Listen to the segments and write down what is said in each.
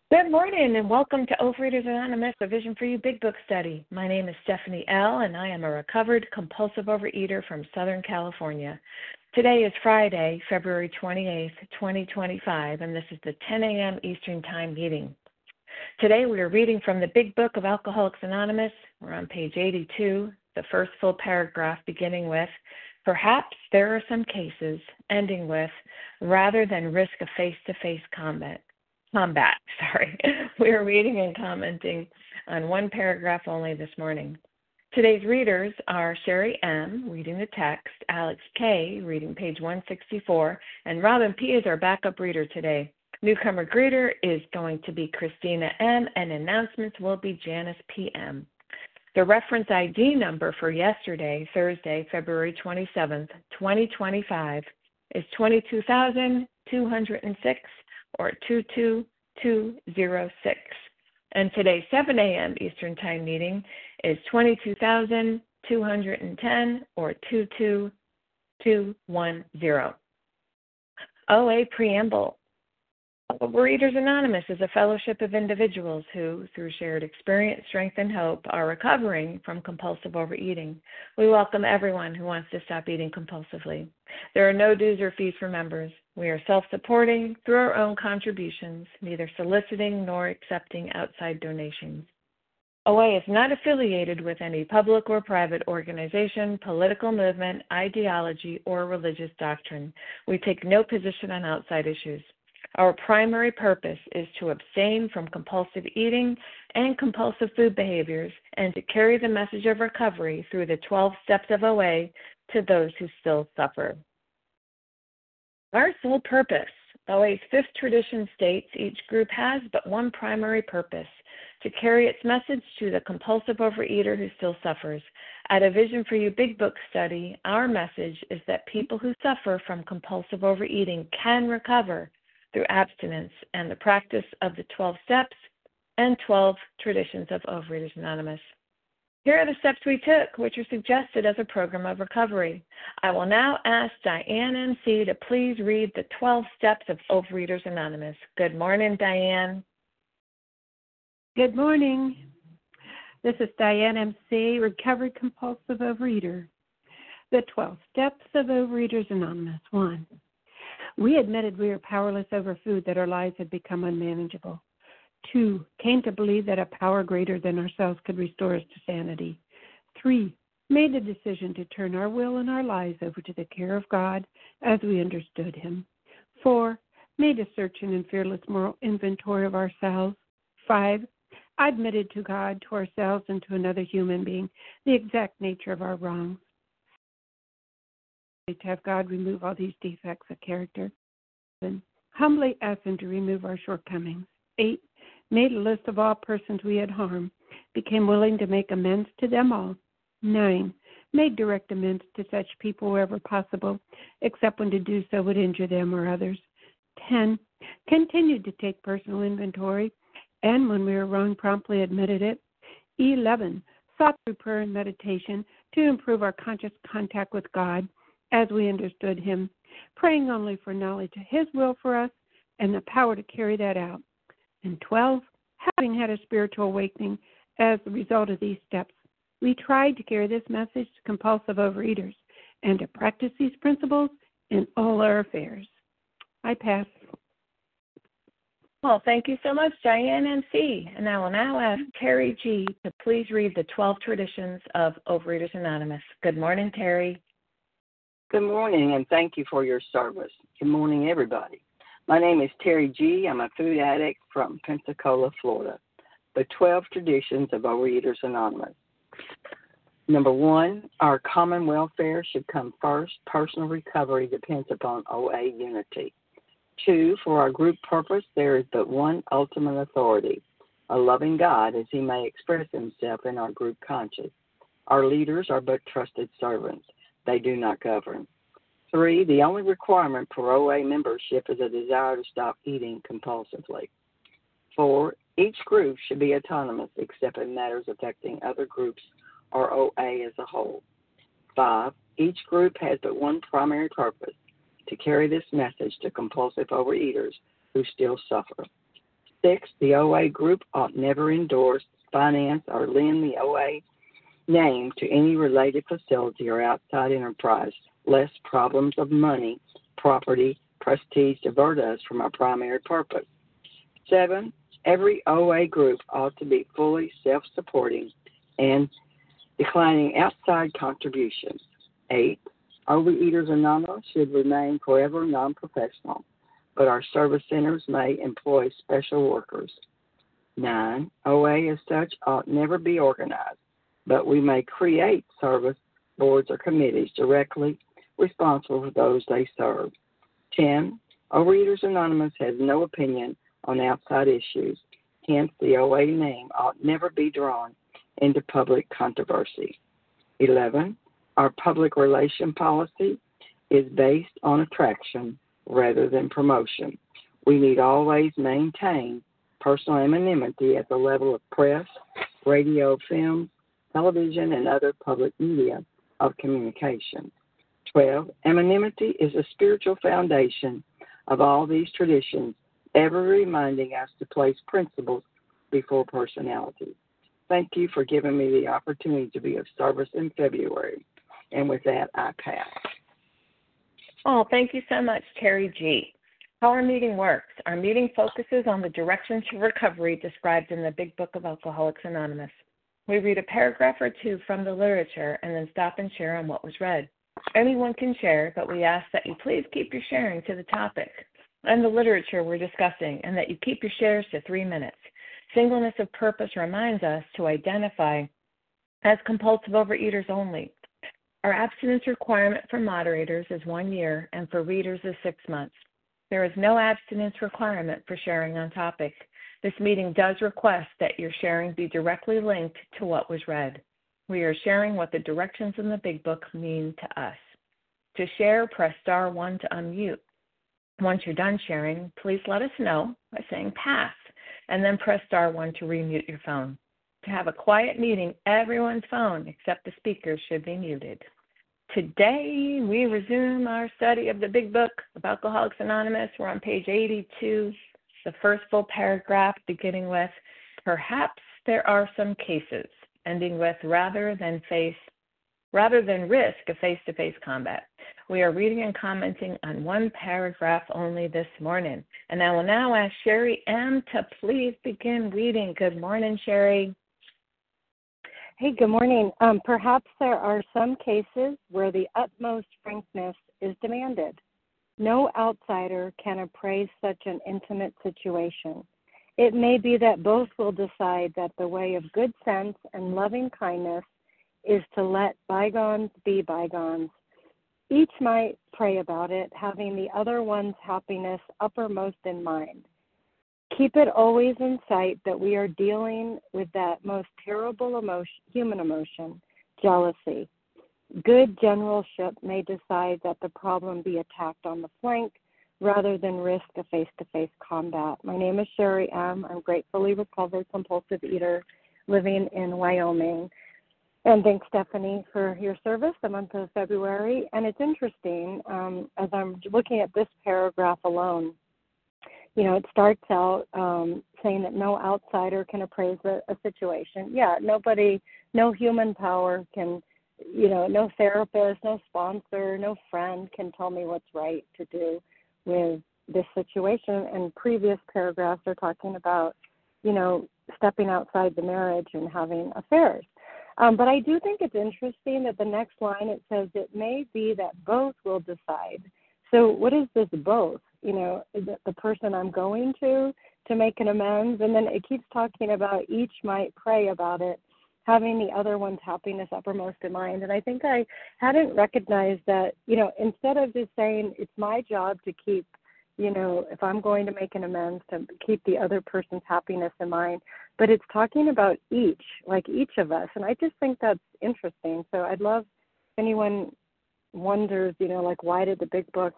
Good morning and welcome to Overeaters Anonymous, a Vision for You Big Book Study. My name is Stephanie L. and I am a recovered compulsive overeater from Southern California. Today is Friday, February 28th, 2025, and this is the 10 a.m. Eastern Time meeting. Today we are reading from the Big Book of Alcoholics Anonymous. We're on page 82, the first full paragraph beginning with, "Perhaps there are some cases," ending with, "rather than risk a face-to-face combat. We are reading and commenting on one paragraph only this morning. Today's readers are Sherry M., reading the text, Alex K., reading page 164, and Robin P. is our backup reader today. Newcomer greeter is going to be Christina M., and announcements will be Janice P.M. The reference ID number for yesterday, Thursday, February 27th, 2025, is 22,206. or 22206. And today's 7 a.m. Eastern Time meeting is 22,210 or 22210. OA Preamble. Overeaters Anonymous is a fellowship of individuals who, through shared experience, strength, and hope, are recovering from compulsive overeating. We welcome everyone who wants to stop eating compulsively. There are no dues or fees for members. We are self-supporting through our own contributions, neither soliciting nor accepting outside donations. OA is not affiliated with any public or private organization, political movement, ideology, or religious doctrine. We take no position on outside issues. Our primary purpose is to abstain from compulsive eating and compulsive food behaviors and to carry the message of recovery through the 12 steps of OA to those who still suffer. Our sole purpose. OA's fifth tradition states each group has but one primary purpose, to carry its message to the compulsive overeater who still suffers. At a Vision for You Big Book study, our message is that people who suffer from compulsive overeating can recover through abstinence and the practice of the 12 steps and 12 traditions of Overeaters Anonymous. Here are the steps we took, which are suggested as a program of recovery. I will now ask Diane MC to please read the 12 steps of Overeaters Anonymous. Good morning, Diane. Good morning. This is Diane MC, recovered compulsive overeater. The 12 steps of Overeaters Anonymous. 1. We admitted we were powerless over food, that our lives had become unmanageable. 2. Came to believe that a power greater than ourselves could restore us to sanity. 3. Made the decision to turn our will and our lives over to the care of God as we understood Him. 4. Made a searching and fearless moral inventory of ourselves. 5. Admitted to God, to ourselves, and to another human being the exact nature of our wrongs. To have God remove all these defects of character. 7. Humbly asked Him to remove our shortcomings. 8. Made a list of all persons we had harmed, became willing to make amends to them all. 9. Made direct amends to such people wherever possible, except when to do so would injure them or others. 10. Continued to take personal inventory, and when we were wrong, promptly admitted it. 11. Sought through prayer and meditation to improve our conscious contact with God as we understood Him, praying only for knowledge of His will for us and the power to carry that out. And 12, having had a spiritual awakening as a result of these steps, we tried to carry this message to compulsive overeaters and to practice these principles in all our affairs. I pass. Well, thank you so much, Diane MC. And I will now ask Terry G. to please read the 12 traditions of Overeaters Anonymous. Good morning, Terry. Good morning, and thank you for your service. Good morning, everybody. My name is Terry G. I'm a food addict from Pensacola, Florida. The 12 traditions of Overeaters Anonymous. Number 1, our common welfare should come first. Personal recovery depends upon OA unity. 2, for our group purpose, there is but one ultimate authority, a loving God as He may express Himself in our group conscience. Our leaders are but trusted servants. They do not govern. 3, the only requirement for OA membership is a desire to stop eating compulsively. 4, each group should be autonomous except in matters affecting other groups or OA as a whole. 5, each group has but one primary purpose, to carry this message to compulsive overeaters who still suffer. 6, the OA group ought never endorse, finance, or lend the OA name to any related facility or outside enterprise, lest problems of money, property, prestige divert us from our primary purpose. 7, every OA group ought to be fully self-supporting and declining outside contributions. 8, Overeaters Anonymous should remain forever non-professional, but our service centers may employ special workers. 9, OA as such ought never be organized, but we may create service boards or committees directly responsible for those they serve. 10, Overeaters Anonymous has no opinion on outside issues. Hence, the OA name ought never be drawn into public controversy. 11, our public relation policy is based on attraction rather than promotion. We need always maintain personal anonymity at the level of press, radio, film, television, and other public media of communication. 12, anonymity is the spiritual foundation of all these traditions, ever reminding us to place principles before personality. Thank you for giving me the opportunity to be of service in February. And with that, I pass. Oh, thank you so much, Terry G. How our meeting works. Our meeting focuses on the direction to recovery described in the Big Book of Alcoholics Anonymous. We read a paragraph or two from the literature and then stop and share on what was read. Anyone can share, but we ask that you please keep your sharing to the topic and the literature we're discussing, and that you keep your shares to 3 minutes. Singleness of purpose reminds us to identify as compulsive overeaters only. Our abstinence requirement for moderators is 1 year, and for readers is 6 months. There is no abstinence requirement for sharing on topic. This meeting does request that your sharing be directly linked to what was read. We are sharing what the directions in the Big Book mean to us. To share, press star 1 to unmute. Once you're done sharing, please let us know by saying pass, and then press star 1 to remute your phone. To have a quiet meeting, everyone's phone except the speakers should be muted. Today, we resume our study of the Big Book of Alcoholics Anonymous. We're on page 82, the first full paragraph, beginning with, perhaps there are some cases, ending with, rather than risk a face-to-face combat. We are reading and commenting on one paragraph only this morning. And I will now ask Sherry M. to please begin reading. Good morning, Sherry. Hey, good morning. Perhaps there are some cases where the utmost frankness is demanded. No outsider can appraise such an intimate situation. It may be that both will decide that the way of good sense and loving kindness is to let bygones be bygones. Each might pray about it, having the other one's happiness uppermost in mind. Keep it always in sight that we are dealing with that most terrible emotion, human emotion, jealousy. Good generalship may decide that the problem be attacked on the flank rather than risk a face-to-face combat. My name is Sherry M. I'm gratefully recovered compulsive eater living in Wyoming. And thanks, Stephanie, for your service the month of February. And it's interesting, as I'm looking at this paragraph alone, you know, it starts out saying that no outsider can appraise a situation. Yeah, nobody, no human power can, you know, no therapist, no sponsor, no friend can tell me what's right to do with this situation. And previous paragraphs are talking about, you know, stepping outside the marriage and having affairs. But I do think it's interesting that the next line, it says it may be that both will decide. So what is this both? You know, is it the person I'm going to make an amends? And then it keeps talking about each might pray about it, having the other one's happiness uppermost in mind. And I think I hadn't recognized that, you know, instead of just saying it's my job to keep, you know, if I'm going to make an amends, to keep the other person's happiness in mind, but it's talking about each, like each of us. And I just think that's interesting. So I'd love if anyone wonders, you know, like why did the Big Book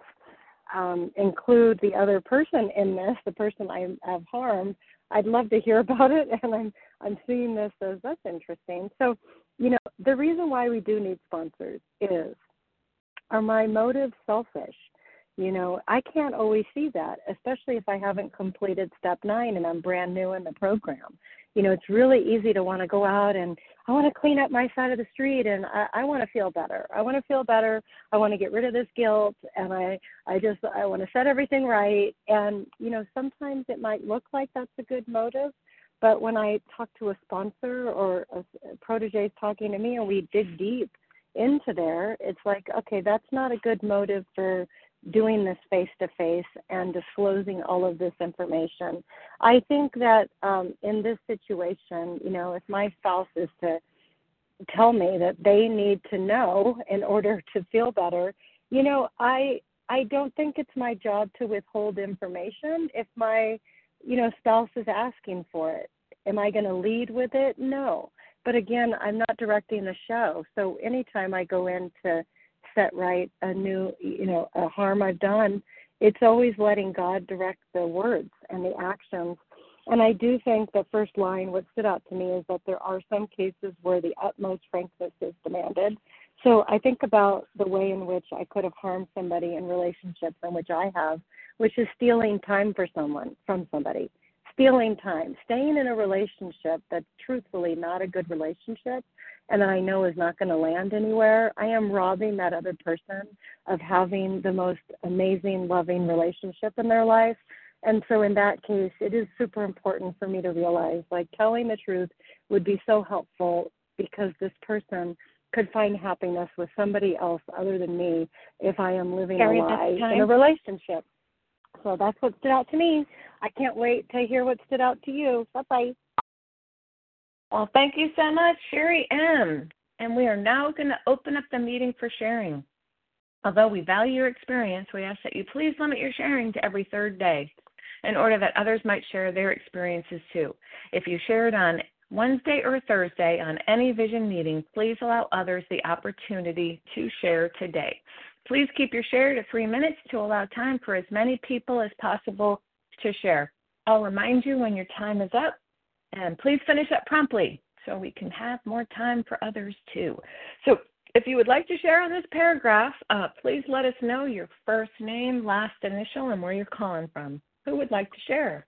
include the other person in this, the person I have harmed? I'd love to hear about it, and I'm seeing this as that's interesting. So, you know, the reason why we do need sponsors is, are my motives selfish? I can't always see that, especially if I haven't completed step 9 and I'm brand new in the program. It's really easy to want to go out and I want to clean up my side of the street and I want to feel better. I want to feel better. I want to get rid of this guilt and I want to set everything right. And, sometimes it might look like that's a good motive, but when I talk to a sponsor or a protege talking to me and we dig deep into there, it's like, okay, that's not a good motive for doing this face-to-face and disclosing all of this information. I think that in this situation, if my spouse is to tell me that they need to know in order to feel better, I don't think it's my job to withhold information if my, spouse is asking for it. Am I going to lead with it? No. But again, I'm not directing the show. So anytime I go in to set right a new, a harm I've done, it's always letting God direct the words and the actions. And I do think the first line, what stood out to me is that there are some cases where the utmost frankness is demanded. So I think about the way in which I could have harmed somebody in relationships in which I have, which is stealing time from somebody. Stealing time, staying in a relationship that's truthfully not a good relationship and that I know is not going to land anywhere. I am robbing that other person of having the most amazing, loving relationship in their life. And so in that case, it is super important for me to realize, telling the truth would be so helpful because this person could find happiness with somebody else other than me if I am living a lie in a relationship. So that's what stood out to me. I can't wait to hear what stood out to you. Bye-bye. Well, thank you so much, Sherry M. And we are now going to open up the meeting for sharing. Although we value your experience, we ask that you please limit your sharing to every third day in order that others might share their experiences too. If you shared on Wednesday or Thursday on any vision meeting, please allow others the opportunity to share today. Please keep your share to 3 minutes to allow time for as many people as possible to share. I'll remind you when your time is up, and please finish up promptly so we can have more time for others too. So if you would like to share on this paragraph, please let us know your first name, last initial, and where you're calling from. Who would like to share?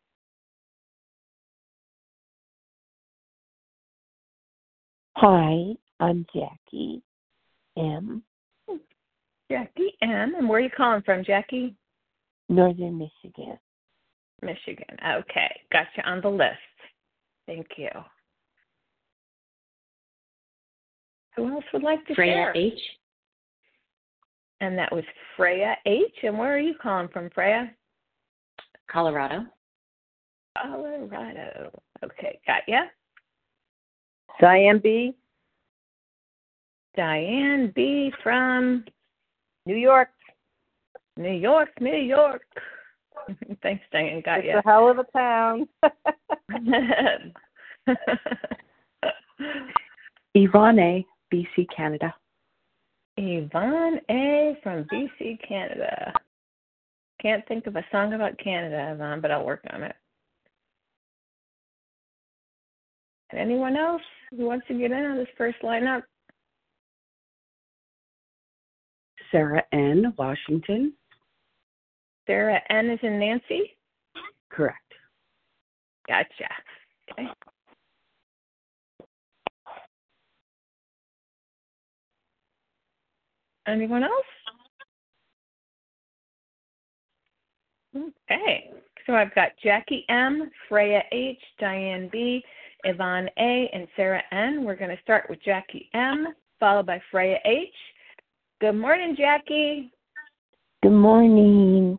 Hi, I'm Jackie M. Jackie M. And where are you calling from, Jackie? Northern Michigan. Michigan. Okay. Got you on the list. Thank you. Who else would like to share? Freya H. And that was Freya H. And where are you calling from, Freya? Colorado. Colorado. Okay. Got ya. Diane B. Diane B. from New York. New York, New York. Thanks, Diane. Got It's you. a hell of a town. Yvonne A., BC, Canada. Yvonne A. from BC, Canada. Can't think of a song about Canada, Yvonne, but I'll work on it. And anyone else who wants to get in on this first lineup? Sarah N., Washington. Sarah N. is in Nancy? Correct. Gotcha. Okay. Anyone else? Okay. So I've got Jackie M., Freya H., Diane B., Yvonne A., and Sarah N. We're going to start with Jackie M., followed by Freya H. Good morning, Jackie. Good morning.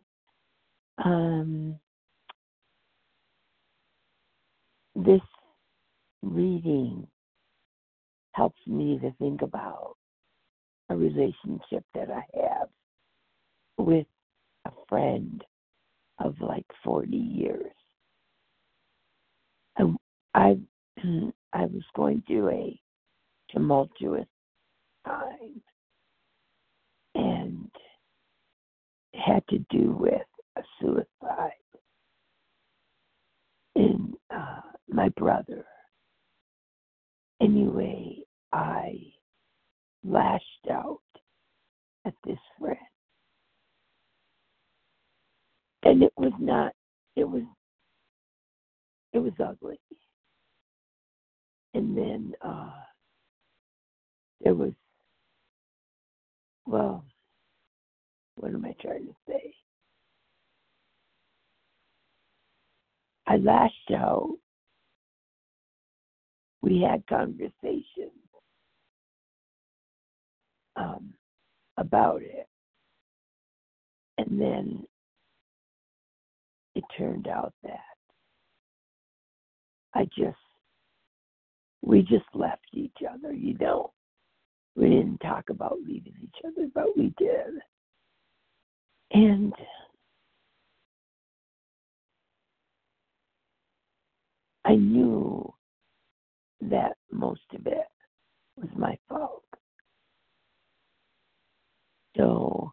This reading helps me to think about a relationship that I have with a friend of 40 years. I was going through a tumultuous time, and it had to do with a suicide in my brother. Anyway, I lashed out at this friend And it was not, it was ugly. And then there was, well, what am I trying to say? I lashed out. We had conversations about it. And then it turned out that we just left each other, you know. We didn't talk about leaving each other, but we did. And I knew that most of it was my fault. So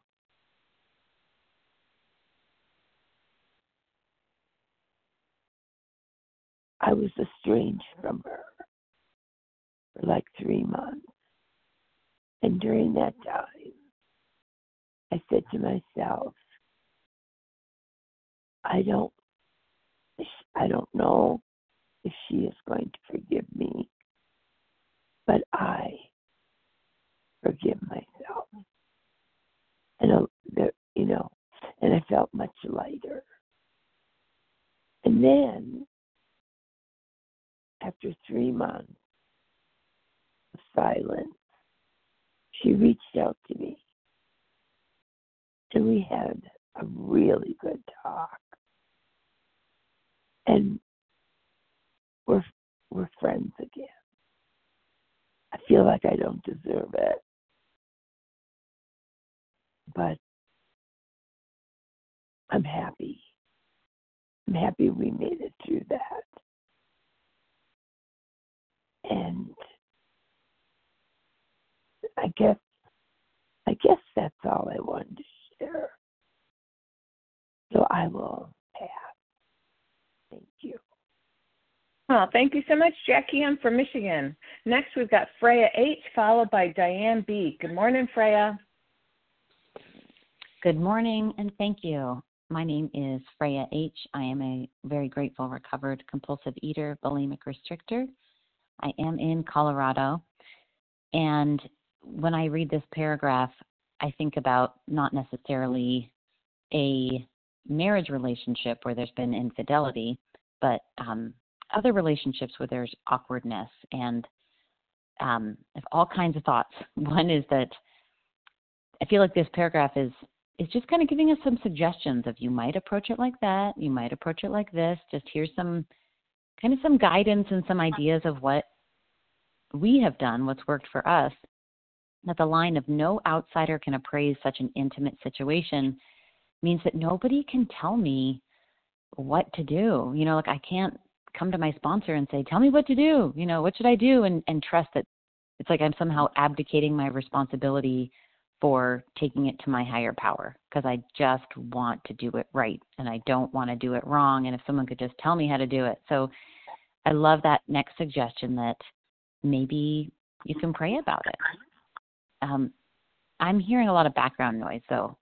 I was estranged from her for like 3 months. And during that time, I said to myself, I don't know if she is going to forgive me, but I forgive myself. And, you know, and I felt much lighter. And then, after 3 months of silence, she reached out to me. And we had a really good talk. And we're friends again. I feel like I don't deserve it. But I'm happy. I'm happy we made it through that. And I guess that's all I wanted to share. So I will pass. Thank you. Oh, thank you so much, Jackie. I'm from Michigan. Next, we've got Freya H., followed by Diane B. Good morning, Freya. Good morning, and thank you. My name is Freya H. I am a very grateful, recovered, compulsive eater, bulimic restrictor. I am in Colorado. And when I read this paragraph, I think about not necessarily a marriage relationship where there's been infidelity, but other relationships where there's awkwardness, and I have all kinds of thoughts. One is that I feel like this paragraph is just kind of giving us some suggestions of, you might approach it like that, you might approach it like this. Just here's some guidance and some ideas of what we have done, what's worked for us. That the line of no outsider can appraise such an intimate situation means that nobody can tell me what to do. You know, like I can't come to my sponsor and say, tell me what to do. You know, what should I do? And trust that it's like I'm somehow abdicating my responsibility for taking it to my higher power, because I just want to do it right and I don't want to do it wrong. And if someone could just tell me how to do it. So I love that next suggestion that maybe you can pray about it. I'm hearing a lot of background noise, so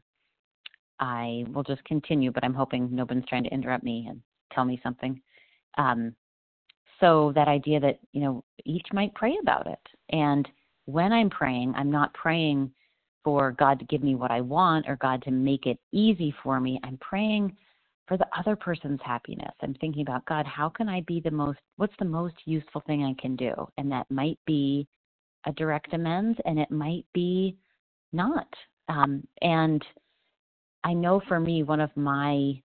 I will just continue, but I'm hoping nobody's trying to interrupt me and tell me something. So that idea that, you know, each might pray about it. And when I'm praying, I'm not praying for God to give me what I want or God to make it easy for me. I'm praying for the other person's happiness. I'm thinking about, God, how can I be what's the most useful thing I can do? And that might be a direct amends, and it might be not. And I know for me, one of my,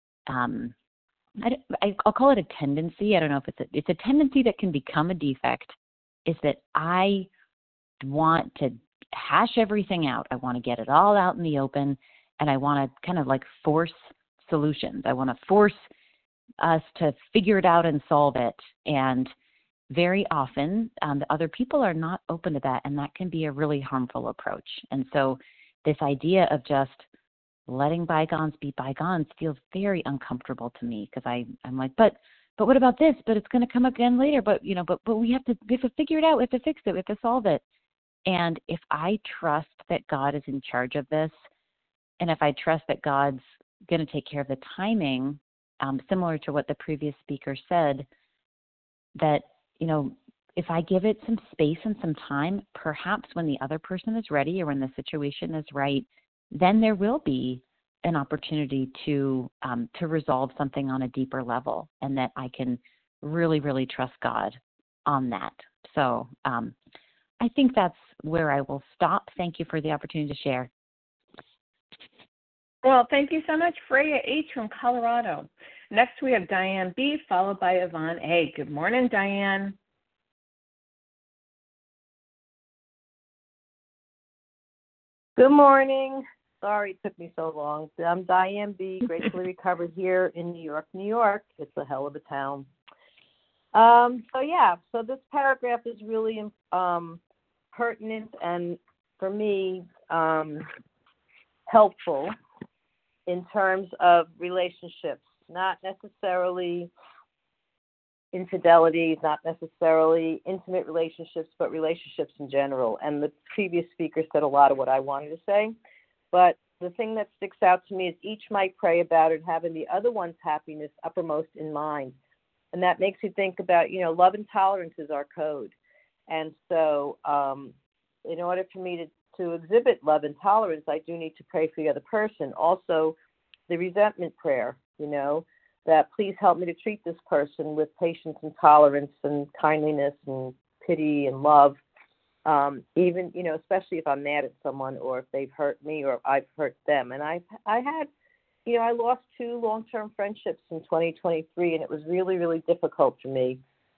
I'll call it a tendency. I don't know if it's a tendency that can become a defect, is that I want to hash everything out. I want to get it all out in the open, and I want to kind of like force solutions. I want to force us to figure it out and solve it. And very often, the other people are not open to that, and that can be a really harmful approach. And so this idea of just letting bygones be bygones feels very uncomfortable to me, because I'm like, but what about this? But it's going to come again later. But you know, but we have to figure it out. We have to fix it. We have to solve it. And if I trust that God is in charge of this, and if I trust that God's going to take care of the timing, similar to what the previous speaker said, that, if I give it some space and some time, perhaps when the other person is ready or when the situation is right, then there will be an opportunity to resolve something on a deeper level, and that I can really, really trust God on that. So I think that's where I will stop. Thank you for the opportunity to share. Well, thank you so much, Freya H. from Colorado. Next, we have Diane B., followed by Yvonne A. Good morning, Diane. Good morning. Sorry it took me so long. I'm Diane B., gratefully recovered here in New York, New York. It's a hell of a town. So this paragraph is really pertinent and, for me, helpful in terms of relationships, not necessarily infidelity, not necessarily intimate relationships, but relationships in general. And the previous speaker said a lot of what I wanted to say. But the thing that sticks out to me is each might pray about it, having the other one's happiness uppermost in mind. And that makes me think about, love and tolerance is our code. And so in order for me to exhibit love and tolerance, I do need to pray for the other person. Also, the resentment prayer, that please help me to treat this person with patience and tolerance and kindliness and pity and love, even, especially if I'm mad at someone or if they've hurt me or I've hurt them. And I lost 2 long-term friendships in 2023, and it was really, really difficult for me.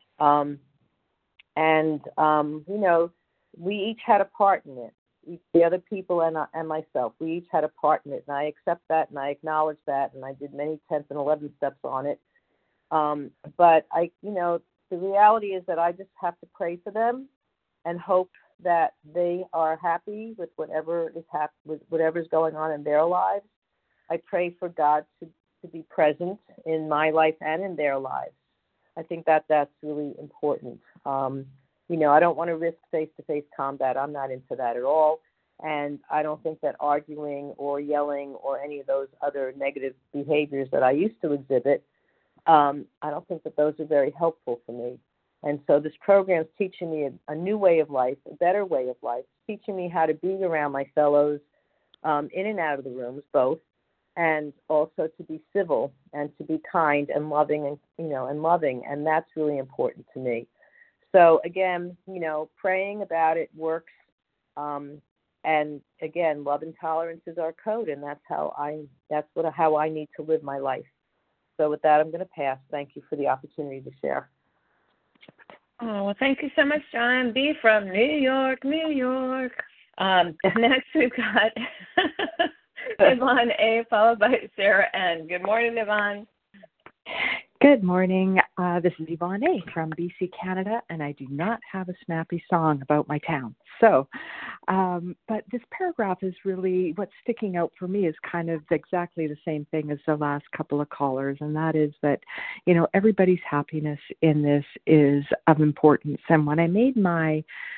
We each had a part in it. The other people and myself, we each had a part in it, and I accept that, and I acknowledge that, and I did many 10th and 11th steps on it. But the reality is that I just have to pray for them and hope that they are happy with whatever's going on in their lives. I pray for God to be present in my life and in their lives. I think that's really important. I don't want to risk face-to-face combat. I'm not into that at all. And I don't think that arguing or yelling or any of those other negative behaviors that I used to exhibit, I don't think that those are very helpful for me. And so this program is teaching me a new way of life, a better way of life, teaching me how to be around my fellows in and out of the rooms, both, and also to be civil and to be kind and loving and loving. And that's really important to me. So again, praying about it works. And again, love and tolerance is our code, and that's how I need to live my life. So with that, I'm going to pass. Thank you for the opportunity to share. Oh, well, thank you so much, John B. from New York, New York. Next, we've got Yvonne A., followed by Sarah N. Good morning, Yvonne. Good morning. This is Yvonne A. from BC, Canada, and I do not have a snappy song about my town. So, but this paragraph is really, what's sticking out for me is kind of exactly the same thing as the last couple of callers, and that is that, everybody's happiness in this is of importance. And when I made my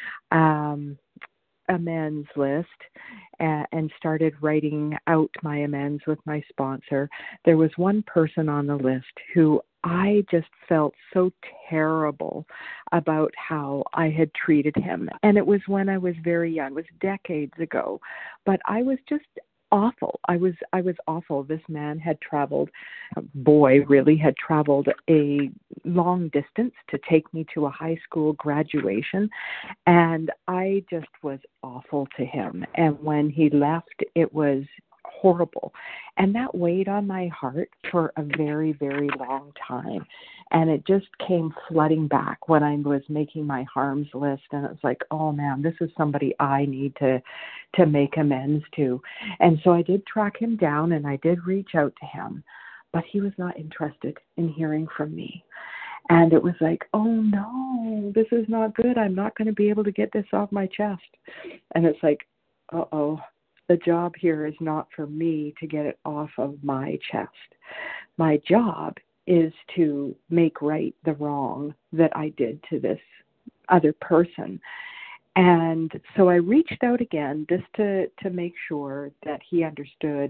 amends list and started writing out my amends with my sponsor, there was one person on the list who I just felt so terrible about how I had treated him. And it was when I was very young. It was decades ago. But I was just awful. I was awful. This man had traveled, had traveled a long distance to take me to a high school graduation, and I just was awful to him. And when he left, it was horrible. And that weighed on my heart for a very, very long time. And it just came flooding back when I was making my harms list. And it was like, oh man, this is somebody I need to make amends to. And so I did track him down and I did reach out to him, but he was not interested in hearing from me. And it was like, oh no, this is not good. I'm not going to be able to get this off my chest. And it's like, uh-oh. The job here is not for me to get it off of my chest. My job is to make right the wrong that I did to this other person. And so I reached out again just to make sure that he understood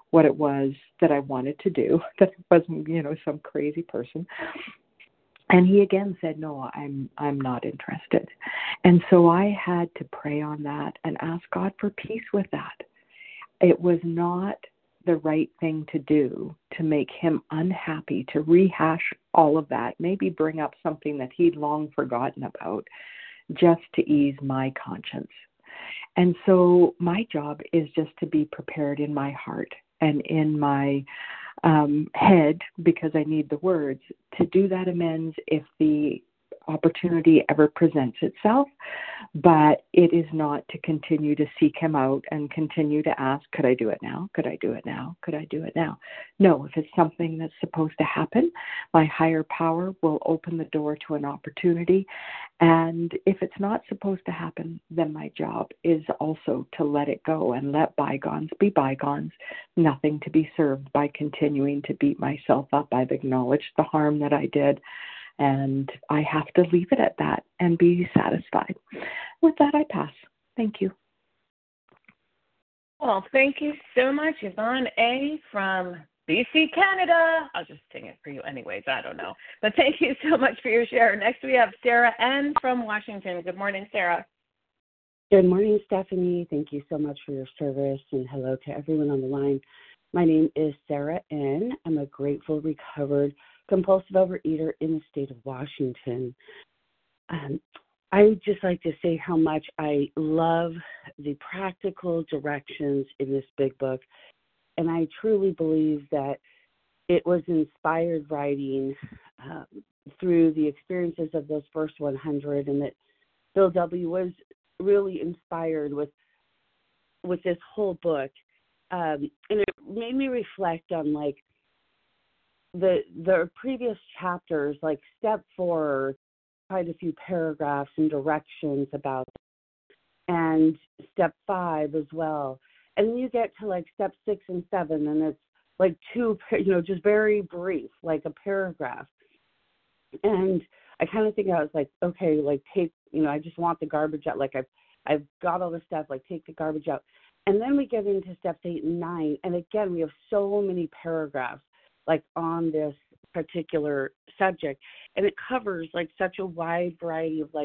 what it was that I wanted to do, that I wasn't, some crazy person. And he again said, no, I'm not interested. And so I had to pray on that and ask God for peace with that. It was not the right thing to do to make him unhappy, to rehash all of that, maybe bring up something that he'd long forgotten about, just to ease my conscience. And so my job is just to be prepared in my heart and in my head, because I need the words, to do that amends if the opportunity ever presents itself. But it is not to continue to seek him out and continue to ask, could I do it now? Could I do it now? Could I do it now? No, if it's something that's supposed to happen, my higher power will open the door to an opportunity. And if it's not supposed to happen, then my job is also to let it go and let bygones be bygones, nothing to be served by continuing to beat myself up. I've acknowledged the harm that I did, and I have to leave it at that and be satisfied. With that, I pass. Thank you. Well, thank you so much, Yvonne A. from BC, Canada. I'll just sing it for you anyways. I don't know. But thank you so much for your share. Next, we have Sarah N. from Washington. Good morning, Sarah. Good morning, Stephanie. Thank you so much for your service, and hello to everyone on the line. My name is Sarah N. I'm a grateful, recovered, compulsive overeater in the state of Washington. I would just like to say how much I love the practical directions in this big book, and I truly believe that it was inspired writing through the experiences of those first 100, and that Bill W. was really inspired with this whole book, and it made me reflect on the previous chapters, like step 4, quite a few paragraphs and directions about it, and step 5 as well. And then you get to step 6 and 7, and it's two, just very brief, like a paragraph. And I kind of think I was okay, take, I just want the garbage out. I've got all the stuff, take the garbage out. And then we get into steps 8 and 9, and again, we have so many paragraphs on this particular subject, and it covers such a wide variety of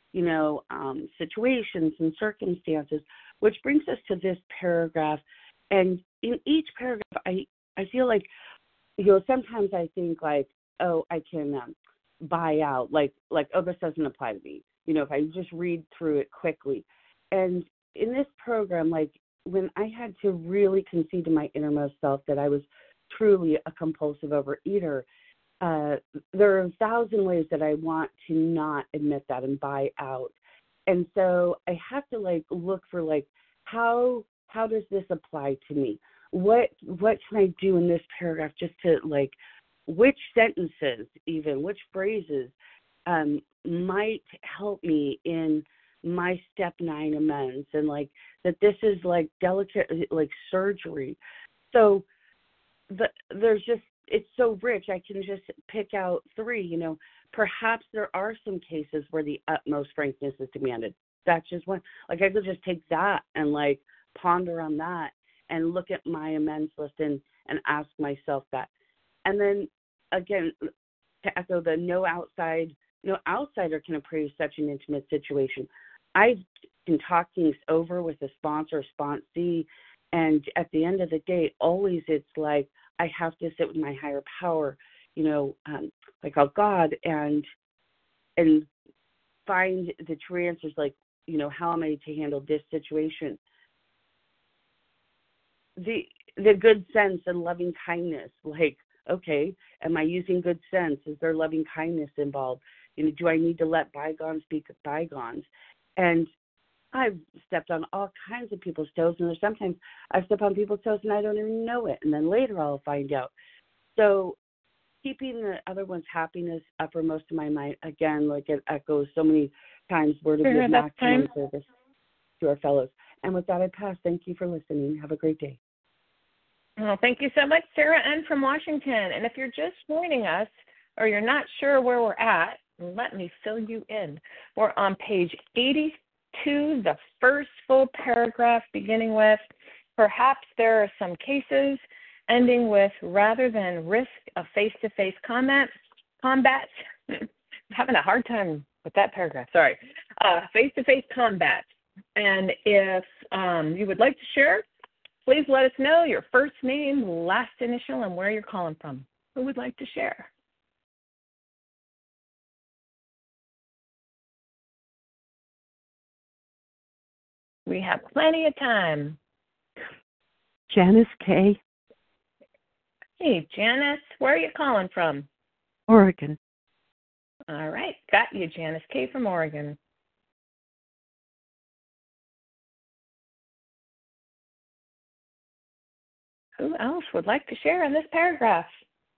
situations and circumstances, which brings us to this paragraph. And in each paragraph, I feel sometimes I think oh, I can buy out, oh, this doesn't apply to me, if I just read through it quickly. And in this program, when I had to really concede to my innermost self that I was truly a compulsive overeater, there are 1,000 ways that I want to not admit that and buy out. And so I have to look for how does this apply to me? What can I do in this paragraph just to which sentences, even which phrases might help me in my step 9 amends, and that this is delicate surgery. So there's just, it's so rich. I can just pick out 3. Perhaps there are some cases where the utmost frankness is demanded. That's just one. I could just take that and ponder on that and look at my amends list and ask myself that. And then again, to echo the no outsider can appraise such an intimate situation. I've been talking this over with a sponsor, sponsee, and at the end of the day, always it's I have to sit with my higher power, call God, and find the true answers, how am I to handle this situation? The good sense and loving kindness, okay, am I using good sense? Is there loving kindness involved? Do I need to let bygones be bygones? And I've stepped on all kinds of people's toes, and there's sometimes I've stepped on people's toes and I don't even know it, and then later I'll find out. So keeping the other one's happiness uppermost in my mind, again, it echoes so many times, word of give maximum service to our fellows. And with that, I pass. Thank you for listening. Have a great day. Well, thank you so much, Sarah N. from Washington. And if you're just joining us or you're not sure where we're at, let me fill you in. We're on page 82, the first full paragraph, beginning with, Perhaps there are some cases ending with rather than risk of face-to-face combat. I'm having a hard time with that paragraph. Sorry. Face-to-face combat. And if you would like to share, please let us know your first name, last initial, and where you're calling from. Who would like to share? We have plenty of time. Janice K. Hey, Janice, where are you calling from? Oregon. All right, got you, Janice K. from Oregon. Who else would like to share in this paragraph?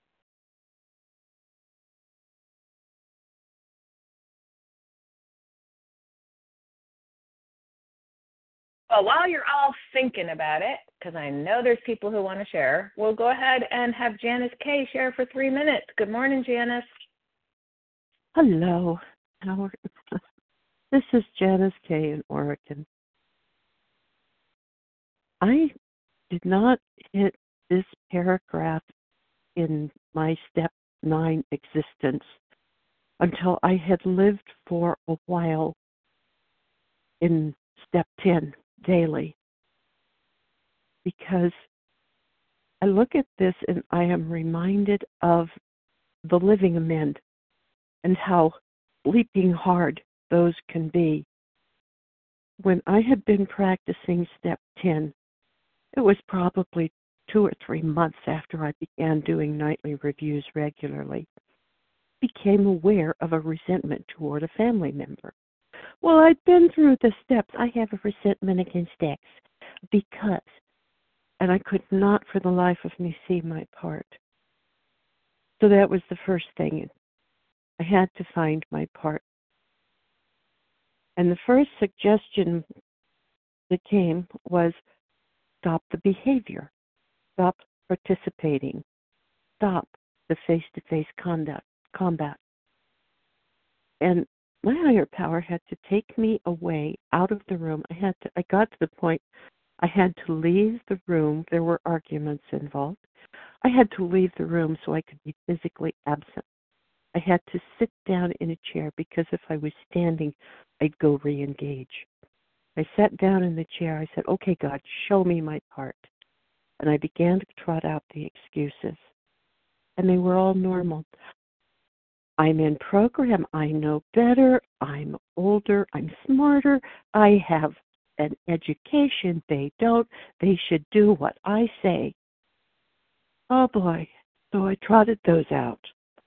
Well, while you're all thinking about it, because I know there's people who want to share, we'll go ahead and have Janice K. share for 3 minutes. Good morning, Janice. Hello. This is Janice K. in Oregon. I did not hit this paragraph in my step 9 existence until I had lived for a while in step 10 daily. Because I look at this and I am reminded of the living amend and how leaping hard those can be. When I had been practicing step 10, it was probably 2 or 3 months after I began doing nightly reviews regularly, became aware of a resentment toward a family member. Well, I'd been through the steps. I have a resentment against X because, and I could not for the life of me see my part. So that was the first thing. I had to find my part. And the first suggestion that came was stop the behavior, stop participating, stop the face-to-face combat. And my higher power had to take me away out of the room. I got to the point I had to leave the room. There were arguments involved. I had to leave the room so I could be physically absent. I had to sit down in a chair because if I was standing, I'd go re-engage. I sat down in the chair. I said, okay, God, show me my part. And I began to trot out the excuses. And they were all normal. I'm in program. I know better. I'm older. I'm smarter. I have an education. They don't. They should do what I say. Oh, boy. So I trotted those out.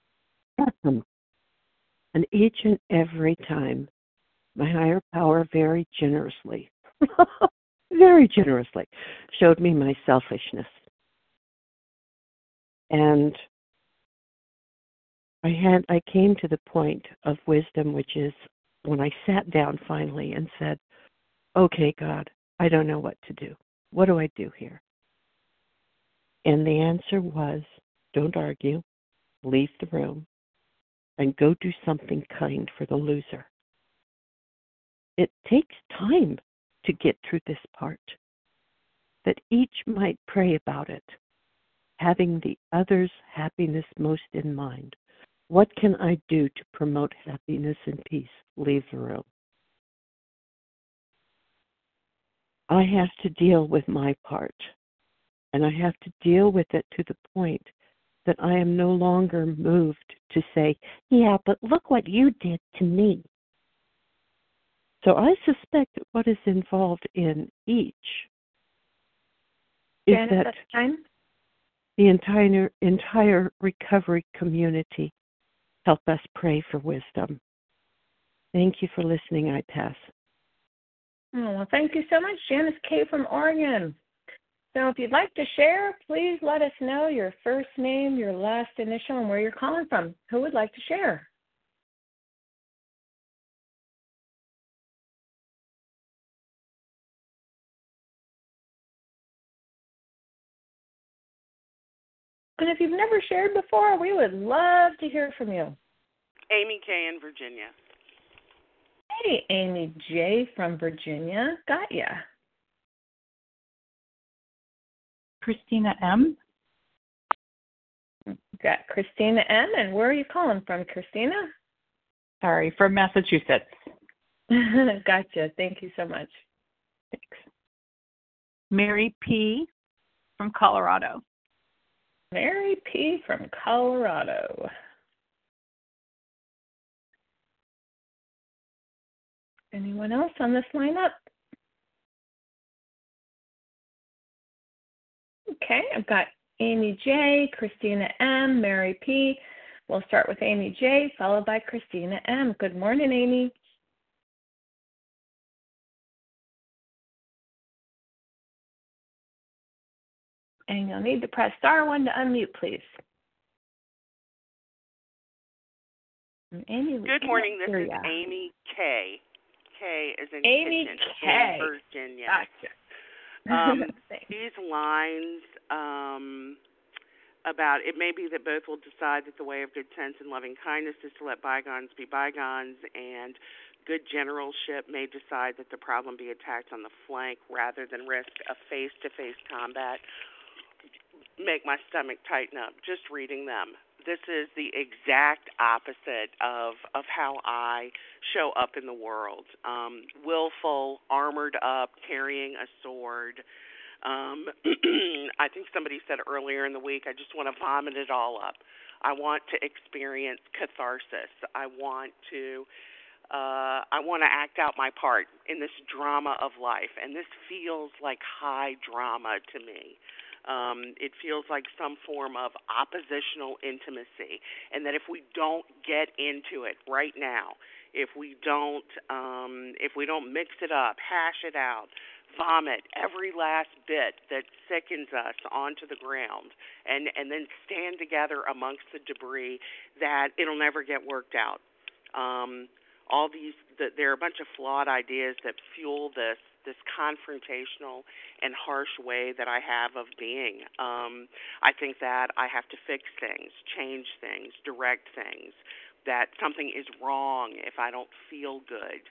And each and every time, my higher power very generously, very generously, showed me my selfishness. And I came to the point of wisdom, which is when I sat down finally and said, okay, God, I don't know what to do. What do I do here? And the answer was, don't argue, leave the room, and go do something kind for the loser. It takes time to get through this part, that each might pray about it, having the other's happiness most in mind. What can I do to promote happiness and peace? Leave the room. I have to deal with my part, and I have to deal with it to the point that I am no longer moved to say, yeah, but look what you did to me. So I suspect that what is involved in each is that the entire recovery community help us pray for wisdom. Thank you for listening. I pass. Oh, well, thank you so much, Janice K. from Oregon. So if you'd like to share, please let us know your first name, your last initial, and where you're calling from. Who would like to share? And if you've never shared before, we would love to hear from you. Amy K. in Virginia. Hey, Amy J. from Virginia. Got ya. Christina M. Got Christina M. And where are you calling from, Christina? Sorry, from Massachusetts. Gotcha. Thank you so much. Thanks. Mary P. from Colorado. Mary P. from Colorado. Anyone else on this lineup? Okay, I've got Amy J., Christina M., Mary P. We'll start with Amy J., followed by Christina M. Good morning, Amy. And you'll need to press *1 to unmute, please. Amy, good morning. This is Amy K. K is in Amy kitchen K. in Virginia. Gotcha. These lines about it may be that both will decide that the way of good sense and loving kindness is to let bygones be bygones, and good generalship may decide that the problem be attacked on the flank rather than risk a face-to-face combat. Make my stomach tighten up just reading them. This is the exact opposite of how I show up in the world. Willful, armored up, carrying a sword. I think somebody said earlier in the week, I just want to vomit it all up. I want to experience catharsis. I want to act out my part in this drama of life, and this feels like high drama to me. It feels like some form of oppositional intimacy, and that if we don't get into it right now, if we don't mix it up, hash it out, vomit every last bit that sickens us onto the ground, and then stand together amongst the debris, that it'll never get worked out. There are a bunch of flawed ideas that fuel this confrontational and harsh way that I have of being. I think that I have to fix things, change things, direct things, that something is wrong if I don't feel good,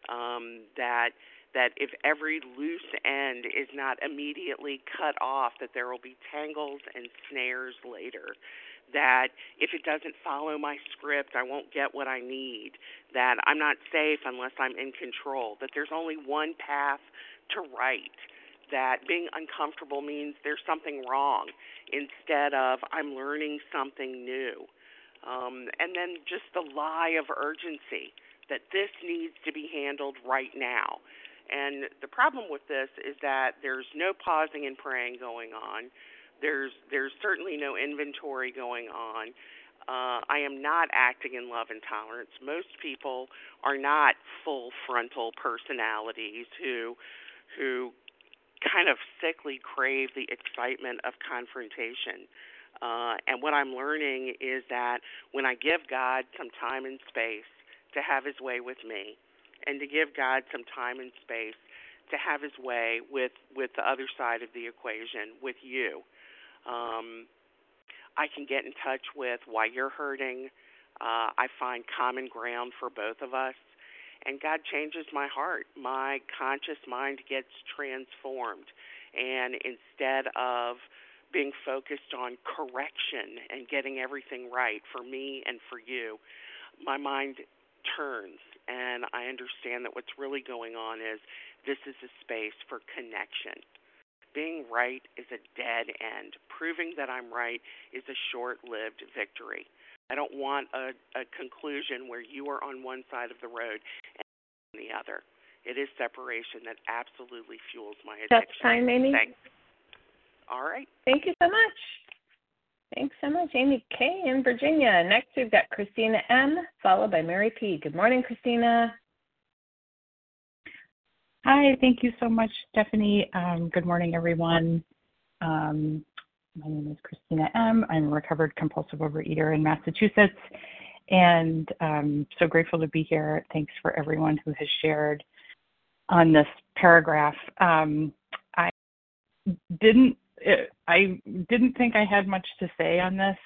that if every loose end is not immediately cut off, that there will be tangles and snares later, that if it doesn't follow my script, I won't get what I need, that I'm not safe unless I'm in control, that there's only one path to right, that being uncomfortable means there's something wrong instead of I'm learning something new. And then just the lie of urgency, that this needs to be handled right now. And the problem with this is that there's no pausing and praying going on. There's certainly no inventory going on. I am not acting in love and tolerance. Most people are not full frontal personalities who kind of sickly crave the excitement of confrontation. And what I'm learning is that when I give God some time and space to have his way with me, and to give God some time and space to have his way with the other side of the equation, with you, I can get in touch with why you're hurting. I find common ground for both of us, and God changes my heart. My conscious mind gets transformed, and instead of being focused on correction and getting everything right for me and for you, my mind turns, and I understand that what's really going on is this is a space for connection. Being right is a dead end. Proving that I'm right is a short-lived victory. I don't want a conclusion where you are on one side of the road and on the other. It is separation that absolutely fuels my addiction. That's time, Amy. Thanks. All right. Thank you so much. Thanks so much, Amy K. in Virginia. Next, we've got Christina M., followed by Mary P. Good morning, Christina. Hi, thank you so much, Stephanie. Good morning, everyone. My name is Christina M. I'm a recovered compulsive overeater in Massachusetts, and so grateful to be here. Thanks for everyone who has shared on this paragraph. I didn't think I had much to say on this,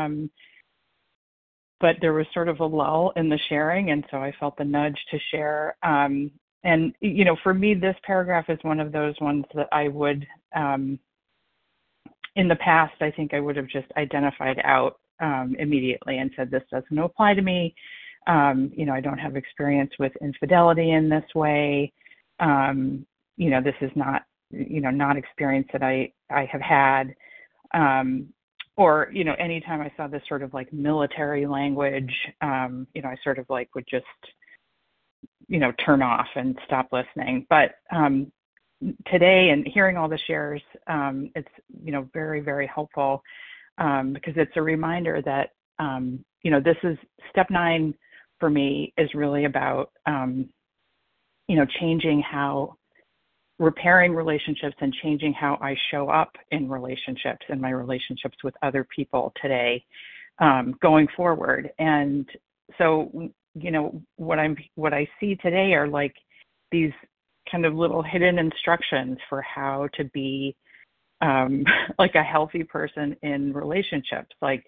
but there was sort of a lull in the sharing, and so I felt the nudge to share. And, you know, for me, this paragraph is one of those ones that I would in the past, I think I would have just identified out immediately and said, this doesn't apply to me. I don't have experience with infidelity in this way. This is not, not experience that I have had. Or, anytime I saw this sort of like military language, I sort of like would just, turn off and stop listening. But today and hearing all the shares, it's, very, very helpful because it's a reminder that, this is step 9 for me is really about, changing how, repairing relationships and changing how I show up in relationships and my relationships with other people today, going forward. And so, what I see today are like these kind of little hidden instructions for how to be like a healthy person in relationships, like,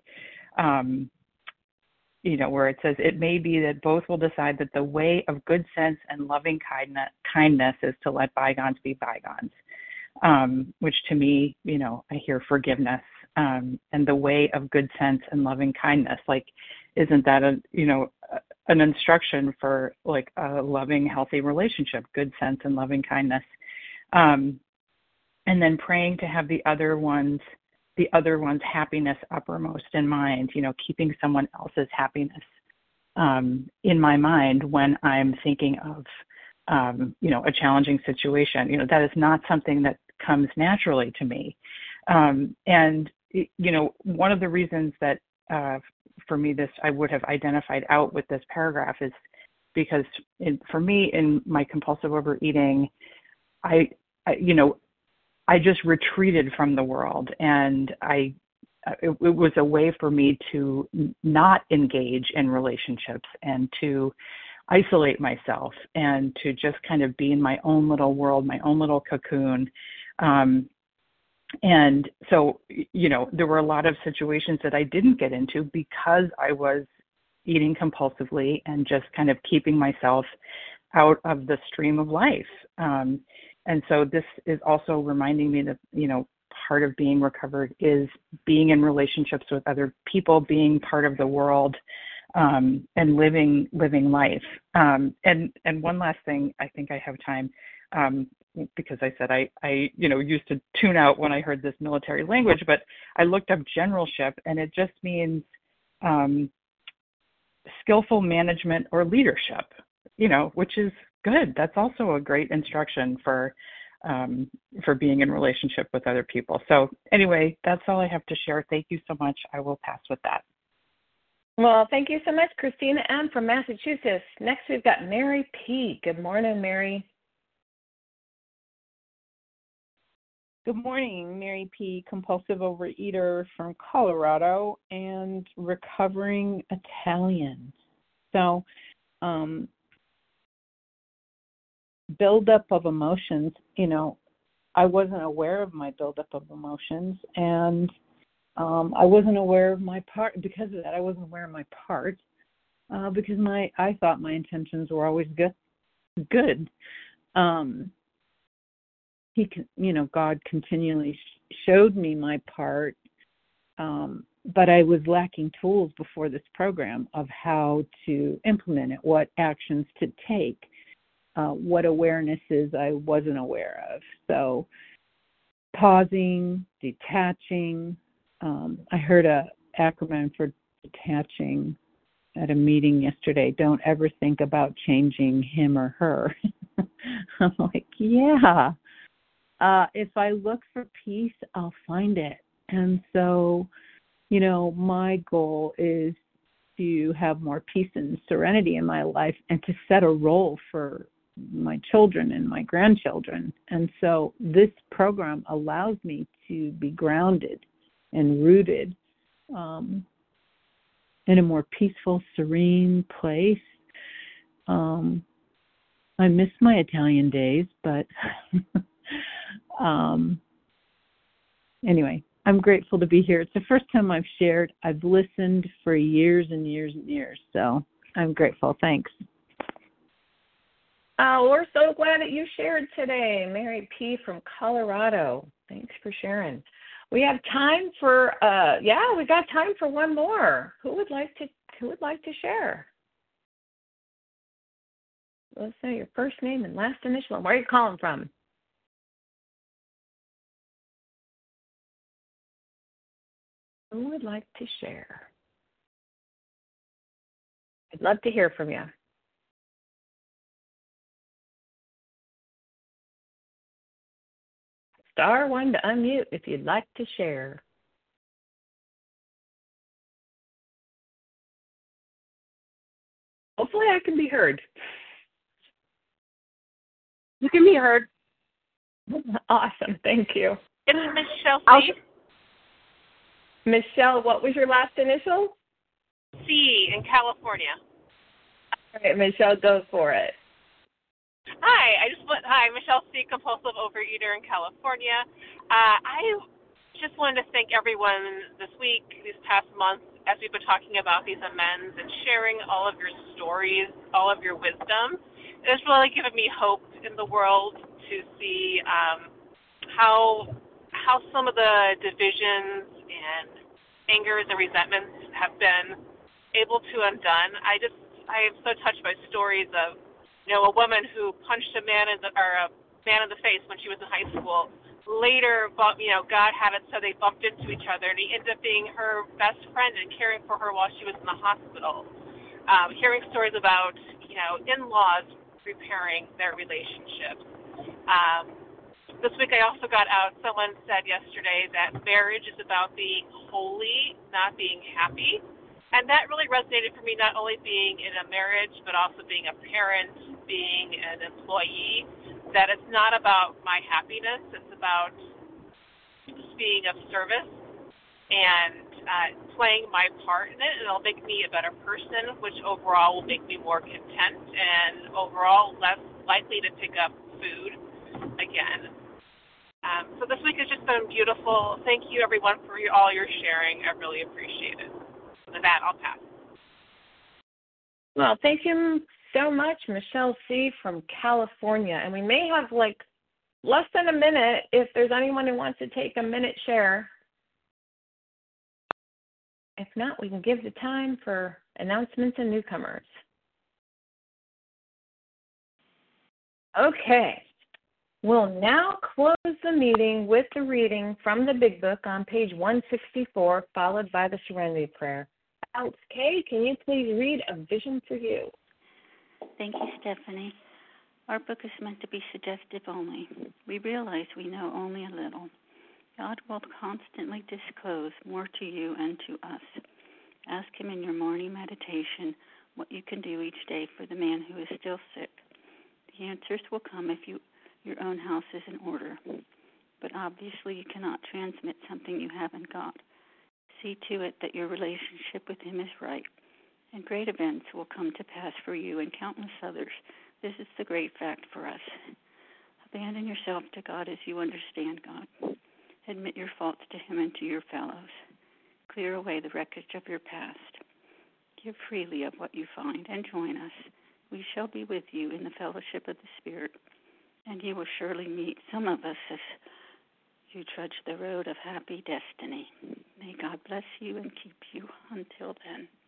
where it says, it may be that both will decide that the way of good sense and loving kindness is to let bygones be bygones, which to me, I hear forgiveness, and the way of good sense and loving kindness. Like, isn't that an instruction for like a loving, healthy relationship, good sense and loving kindness? And then praying to have the other one's happiness uppermost in mind, keeping someone else's happiness in my mind when I'm thinking of, a challenging situation. That is not something that comes naturally to me. And one of the reasons that for me I would have identified out with this paragraph is because for me in my compulsive overeating, I just retreated from the world, and it was a way for me to not engage in relationships and to isolate myself and to just kind of be in my own little world, my own little cocoon. And so, there were a lot of situations that I didn't get into because I was eating compulsively and just kind of keeping myself out of the stream of life. And so this is also reminding me that, part of being recovered is being in relationships with other people, being part of the world, and living life. And one last thing, I think I have time, because I said I used to tune out when I heard this military language, but I looked up generalship, and it just means skillful management or leadership, which is good. That's also a great instruction for being in relationship with other people. So anyway, that's all I have to share. Thank you so much. I will pass with that. Well, thank you so much, Christina M. from Massachusetts. Next, we've got Mary P. Good morning, Mary. Good morning, Mary P., compulsive overeater from Colorado and recovering Italian. So, buildup of emotions, I wasn't aware of my buildup of emotions, and I wasn't aware of my part. Because of that, I wasn't aware of my part because I thought my intentions were always good. God continually showed me my part, but I was lacking tools before this program of how to implement it, what actions to take, what awarenesses I wasn't aware of. So pausing, detaching. I heard an acronym for detaching at a meeting yesterday. Don't ever think about changing him or her. I'm like, yeah. If I look for peace, I'll find it. And so, my goal is to have more peace and serenity in my life and to set a role for my children and my grandchildren. And so this program allows me to be grounded and rooted in a more peaceful, serene place. I miss my Italian days, but anyway, I'm grateful to be here. It's the first time I've shared. I've listened for years and years and years, so I'm grateful. Thanks. Oh, we're so glad that you shared today, Mary P. from Colorado. Thanks for sharing. We have time for we got time for one more. Who would like to share? Let's say your first name and last initial and where are you calling from? Who would like to share? I'd love to hear from you. Star 1 to unmute if you'd like to share. Hopefully I can be heard. You can be heard. Awesome. Thank you. It's Michelle C. Michelle, what was your last initial? C in California. All right, Michelle, go for it. Hi, Michelle C., compulsive overeater in California. I just wanted to thank everyone this week, these past months, as we've been talking about these amends and sharing all of your stories, all of your wisdom. It's really given me hope in the world to see how some of the divisions and angers and resentments have been able to undone. I am so touched by stories of, a woman who punched a man in the face when she was in high school. Later, God had it so they bumped into each other, and he ended up being her best friend and caring for her while she was in the hospital. Hearing stories about, in-laws repairing their relationships. This week I also got out, someone said yesterday that marriage is about being holy, not being happy. And that really resonated for me, not only being in a marriage, but also being a parent, being an employee, that it's not about my happiness, it's about just being of service and playing my part in it, and it'll make me a better person, which overall will make me more content and overall less likely to pick up food again. So this week has just been beautiful. Thank you, everyone, for all your sharing. I really appreciate it. With that, I'll pass. Well, thank you so much, Michelle C. from California. And we may have less than a minute if there's anyone who wants to take a minute share. If not, we can give the time for announcements and newcomers. Okay. We'll now close the meeting with the reading from the Big Book on page 164, followed by the Serenity Prayer. Else, Kay, can you please read A Vision for You? Thank you, Stephanie. Our book is meant to be suggestive only. We realize we know only a little. God will constantly disclose more to you and to us. Ask him in your morning meditation what you can do each day for the man who is still sick. The answers will come if your own house is in order. But obviously you cannot transmit something you haven't got. See to it that your relationship with him is right, and great events will come to pass for you and countless others. This is the great fact for us. Abandon yourself to God as you understand God. Admit your faults to him and to your fellows. Clear away the wreckage of your past. Give freely of what you find and join us. We shall be with you in the fellowship of the Spirit, and you will surely meet some of us as you trudge the road of happy destiny. May God bless you and keep you until then.